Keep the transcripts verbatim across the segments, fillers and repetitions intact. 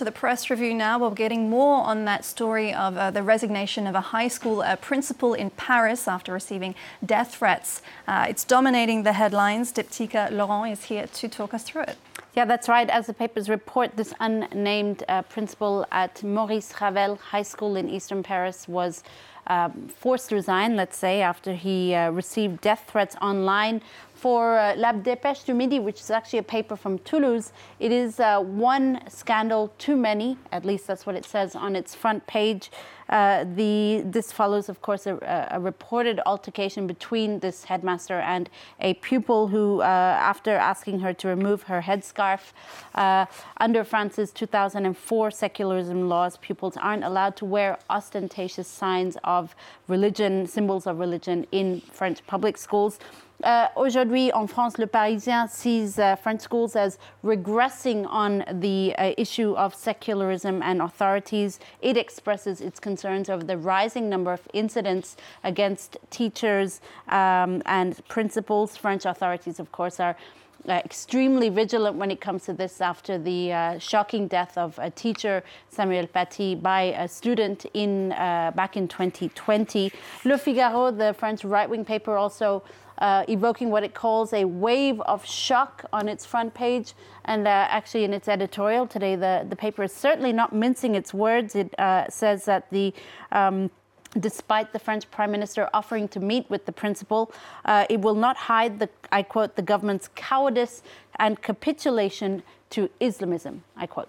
to the press review now. We're getting more on that story of uh, the resignation of a high school uh, principal in Paris after receiving death threats. Uh, it's dominating the headlines. Diptyka Laurent is here to talk us through it. Yeah, that's right. As the papers report, this unnamed uh, principal at Maurice Ravel High School in eastern Paris was um, forced to resign, let's say, after he uh, received death threats online. For uh, La Dépêche du Midi, which is actually a paper from Toulouse, it is uh, one scandal too many, at least that's what it says on its front page. Uh, the This follows, of course, a, a reported altercation between this headmaster and a pupil who, uh, after asking her to remove her headscarf, uh, under France's two thousand four secularism laws, pupils aren't allowed to wear ostentatious signs of religion, symbols of religion in French public schools. Uh, Aujourd'hui, en France, Le Parisien sees uh, French schools as regressing on the uh, issue of secularism and authorities. It expresses its concerns over the rising number of incidents against teachers um, and principals. French authorities, of course, are Uh, extremely vigilant when it comes to this after the uh, shocking death of a teacher, Samuel Paty, by a student in uh, back in twenty twenty. Le Figaro, the French right-wing paper, also uh, evoking what it calls a wave of shock on its front page. And uh, actually in its editorial today, the, the paper is certainly not mincing its words. It uh, says that the um, Despite the French Prime Minister offering to meet with the principal, uh, it will not hide, the, I quote, the government's cowardice and capitulation to Islamism, I quote.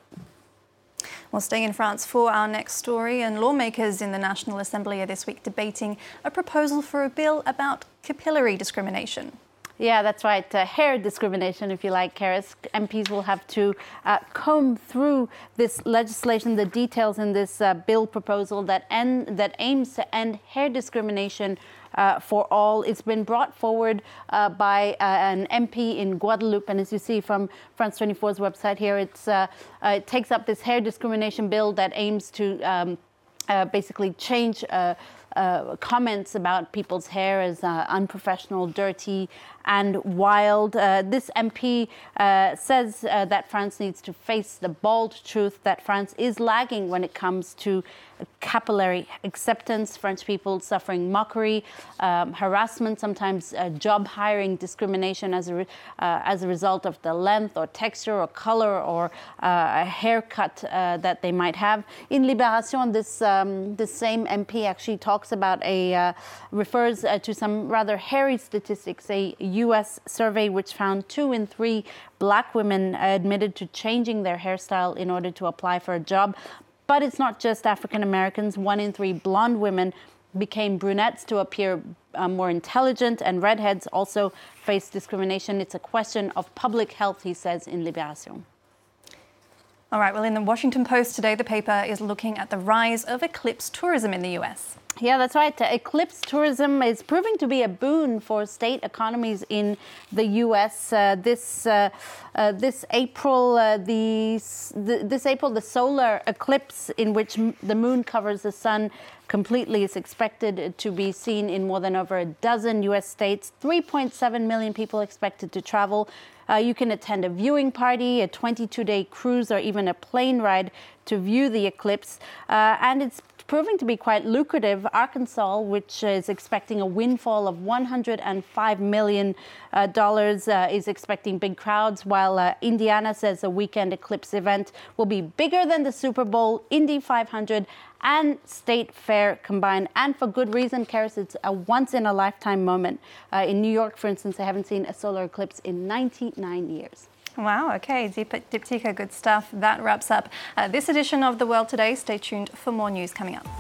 Well, staying in France for our next story, and lawmakers in the National Assembly are this week debating a proposal for a bill about capillary discrimination. Yeah, that's right. Uh, hair discrimination, if you like, Karis. M Ps will have to uh, comb through this legislation, the details in this uh, bill proposal that end, that aims to end hair discrimination uh, for all. It's been brought forward uh, by uh, an M P in Guadeloupe, and as you see from France twenty-four's website here, it's uh, uh, it takes up this hair discrimination bill that aims to um, uh, basically change Uh, Uh, comments about people's hair as uh, unprofessional, dirty, and wild. Uh, this M P uh, says uh, that France needs to face the bald truth that France is lagging when it comes to capillary acceptance. French people suffering mockery, um, harassment, sometimes uh, job hiring discrimination as a, re- uh, as a result of the length or texture or color or uh, a haircut uh, that they might have. In Libération, this, um, this same M P actually talks about a uh, refers uh, to some rather hairy statistics, a U S survey which found two in three black women admitted to changing their hairstyle in order to apply for a job. But it's not just African Americans. One in three blonde women became brunettes to appear uh, more intelligent, and redheads also face discrimination. It's a question of public health, he says in Libération. All right, well, in the Washington Post today, the paper is looking at the rise of eclipse tourism in the U S. Yeah, that's right. Uh, eclipse tourism is proving to be a boon for state economies in the U S. Uh, this uh, uh, this April, uh, the, the this April, the solar eclipse in which m- the moon covers the sun completely is expected to be seen in more than over a dozen U S states. three point seven million people expected to travel. Uh, you can attend a viewing party, a twenty-two day cruise, or even a plane ride to view the eclipse. Uh, and it's proving to be quite lucrative. Arkansas, which is expecting a windfall of one hundred five million dollars, uh, uh, is expecting big crowds, while uh, Indiana says a weekend eclipse event will be bigger than the Super Bowl, Indy five hundred, and State Fair combined. And for good reason, Karis, it's a once-in-a-lifetime moment. Uh, in New York, for instance, they haven't seen a solar eclipse in ninety-nine years. Wow, okay, Dip- Diptyka, good stuff. That wraps up uh, this edition of The World Today. Stay tuned for more news coming up.